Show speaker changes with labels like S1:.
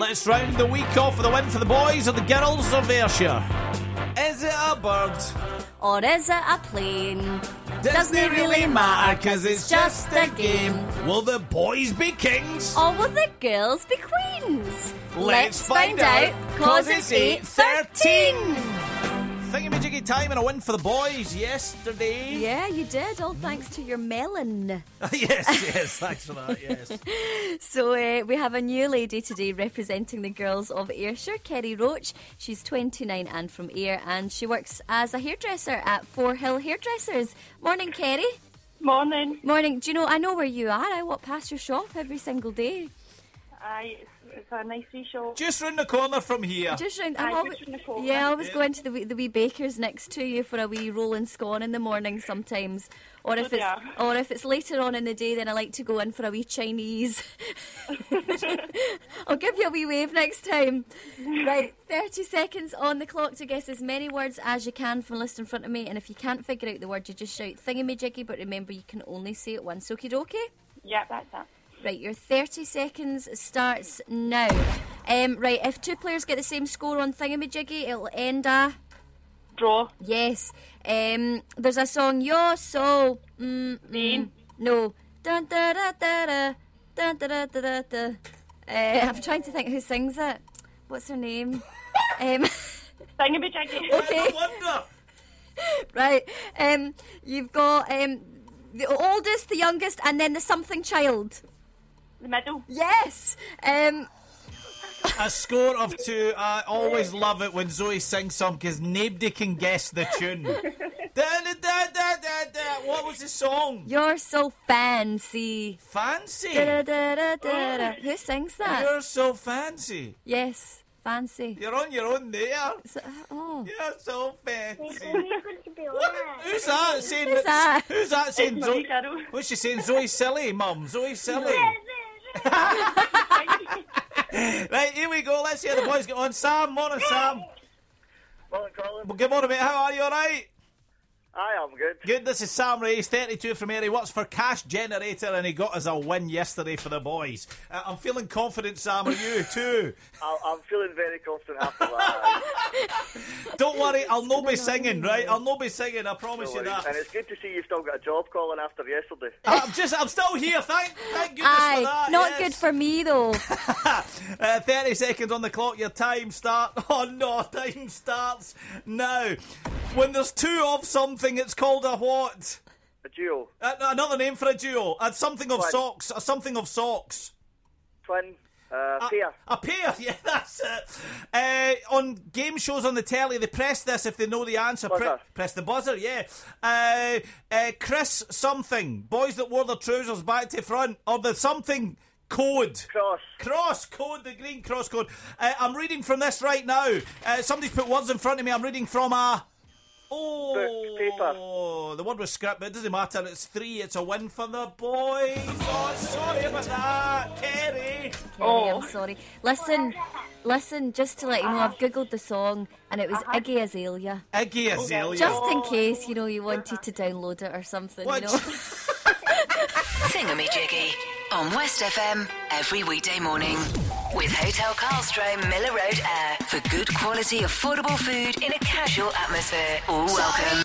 S1: Let's round the week off with a win for the boys and the girls of Ayrshire. Is it a bird?
S2: Or is it a plane?
S1: Doesn't it really matter, cause it's just a game. Will the boys be kings?
S2: Or will the girls be queens?
S1: Let's find out, cause it's 8:13. Thingamajiggy time and a win for the boys yesterday.
S2: Yeah, you did, all thanks to your melon.
S1: Yes, thanks for that, yes.
S2: So we have a new lady today representing the girls of Ayrshire, Kerry Roach. She's 29 and from Ayr, and she works as a hairdresser at Four Hill Hairdressers. Morning, Kerry.
S3: Morning.
S2: Morning. Do you know, I know where you are. I walk past your shop every single day.
S3: It's a nice wee shop.
S1: Just round the corner from here.
S2: Just round,
S3: Just round the corner.
S2: yeah, I always go into the wee bakers next to you for a wee roll and scone in the morning sometimes. Or if it's later on in the day, then I like to go in for a wee Chinese. I'll give you a wee wave next time. Right, 30 seconds on the clock to guess as many words as you can from the list in front of me. And if you can't figure out the word, you just shout thingamajiggy, but remember you can only say it once. Okie dokie?
S3: Yeah, that's it.
S2: Right, your 30 seconds starts now. Right, if two players get the same score on thingamajiggy, it'll end a...
S3: Draw.
S2: Yes. There's a song, You're So...
S3: Mean.
S2: No. Dun, da, da, da, da. Dun, da, da, da, da, da. I'm trying to think who sings it. What's her name?
S3: Thingamajiggy.
S2: Okay.
S1: No wonder.
S2: Right. You've got the oldest, the youngest, and then the something child.
S3: The middle.
S2: Yes.
S1: A score of 2. I always love it when Zoe sings something because nobody can guess the tune. What was the song?
S2: You're so fancy.
S1: Fancy?
S2: Da, da, da, da, da. Who sings that?
S1: You're so fancy.
S2: Yes, fancy.
S1: You're on your own there.
S2: So, oh.
S1: You're so fancy.
S4: What?
S1: Who's that saying?
S2: Who's that?
S1: Who's that saying?
S3: It's
S1: Zoe?
S3: Mummy Carol.
S1: What's she saying? Zoe's silly, Mum. Zoe's silly. Right, here we go. Let's hear the boys get on. Sam, morning, Sam.
S4: Morning, Colin.
S1: Well, good morning, mate. How are you? All right?
S4: Aye, I'm good.
S1: Good. This is Sam Ray. He's 32 from Ayr. He works for Cash Generator, and he got us a win yesterday for the boys. I'm feeling confident, Sam. Are you too?
S4: I'm feeling very confident after that.
S1: Don't worry, I'll not be singing, right? I'll not be singing. I promise you
S4: No worries.
S1: that.
S4: And it's good to see you've still got a job, Colin, after yesterday.
S1: I'm still here. Thank goodness
S2: Aye,
S1: for that.
S2: not
S1: yes.
S2: good for me though.
S1: 30 seconds on the clock. Your time start. Oh no, time starts now. When there's two of something, it's called a what?
S4: A duo.
S1: Another name for a duo. Something of
S4: Twin.
S1: socks. Something of socks.
S4: Twin. Pair.
S1: A pair, yeah, that's it. On game shows on the telly, they press this if they know the answer.
S4: Buzzer.
S1: Press the buzzer, yeah. Chris something. Boys that wore their trousers back to front. Or the something code.
S4: Cross.
S1: Code, the green cross code. I'm reading from this right now. Somebody's put words in front of me. I'm reading from a...
S4: Book, paper.
S1: The word was script, but it doesn't matter. It's 3. It's a win for the boys. Oh, sorry about that, Kerry.
S2: Kerry, I'm sorry. Listen, just to let you know, I've googled the song and it was Iggy Azalea.
S1: Iggy Azalea.
S2: Just in case, you wanted to download it or something,
S1: What?
S5: Thingamajiggy on West FM every weekday morning with Hotel Carlstrom, Miller Road, Ayr, for good quality, affordable food in a casual atmosphere. All welcome.